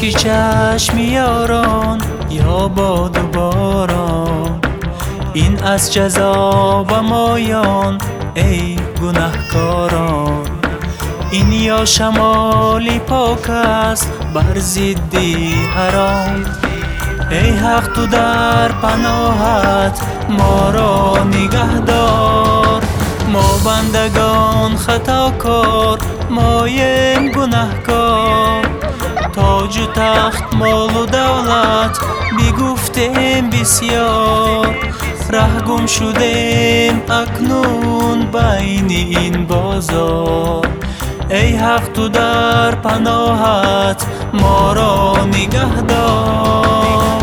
اشک چشم یاران یا باد و باران، این از جزا و مایان ای گنهکاران. این یا شمالی پاک است بر ضدی حرام، ای حق تو در پناهت ما را نگه دار. ما بندگان خطاکار مایم گنهکار، تاج و تخت مال و دولت بگفتیم بسیار، ره گم شدیم اکنون بین این بازار. ای حق تو در پناهت ما را نگه دار.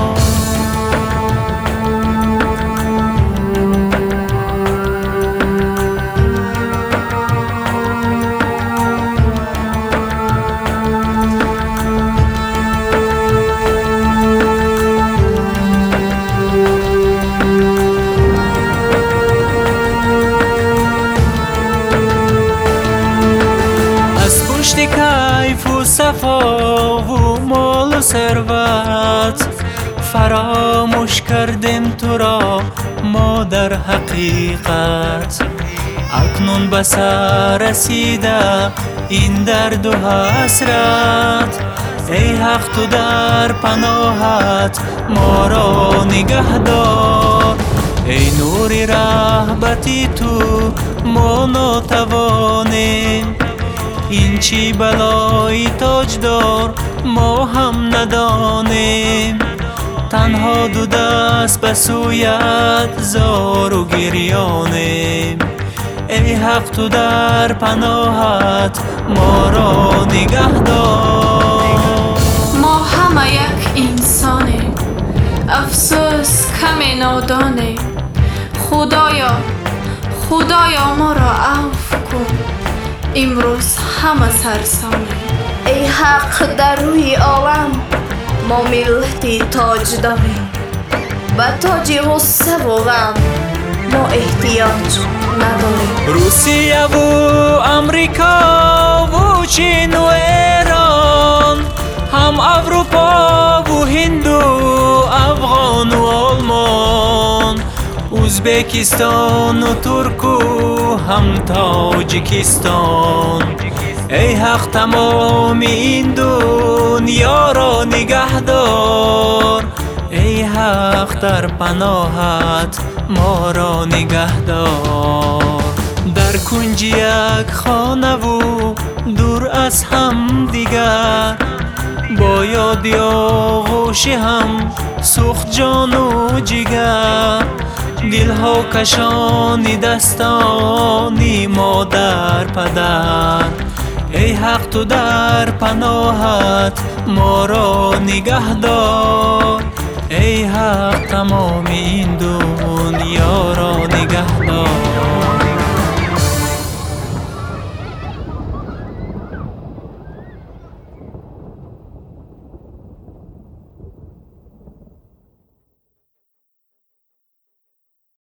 کیف و صفا و مال و ثروت، فراموش کردیم تو را ما در حقیقت. اکنون به سر رسیده این درد و حسرت، ای حق تو در پناهت ما را نگه دار. ای نور رهبتی تو ما ناتوانیم، این چی بلای تاجدار ما هم ندانیم. تنها دو دست به سویت زار و گریانیم، ای حق تو در پناهت ما را نگه دار. ما همه یک انسانیم، افسوس کمی نادانیم. خدایا ما را عفو کن، امروز همه سرسانیم. ای حق در روی عالم ما ملتی تاج داریم، به تاج غصه و غم ما احتیاج نداریم. روسیه و امریکا و چین و ایران، هم اروپا و هند و افغان و آلمان، ازبکستان و ترک و هم تاجیکستان. ای حق تمام این دنیا را نگه دار، ای حق در پناهت ما را نگه دار. در کنج یک خانه و دور از هم دیگر، با یاد آغوش هم سوخت جان و جگر. دلها کشانی دستانی مادر پدر، ای حق تو در پناهت ما را نگه دار. ای حق تمام این دنیا را نگه دار.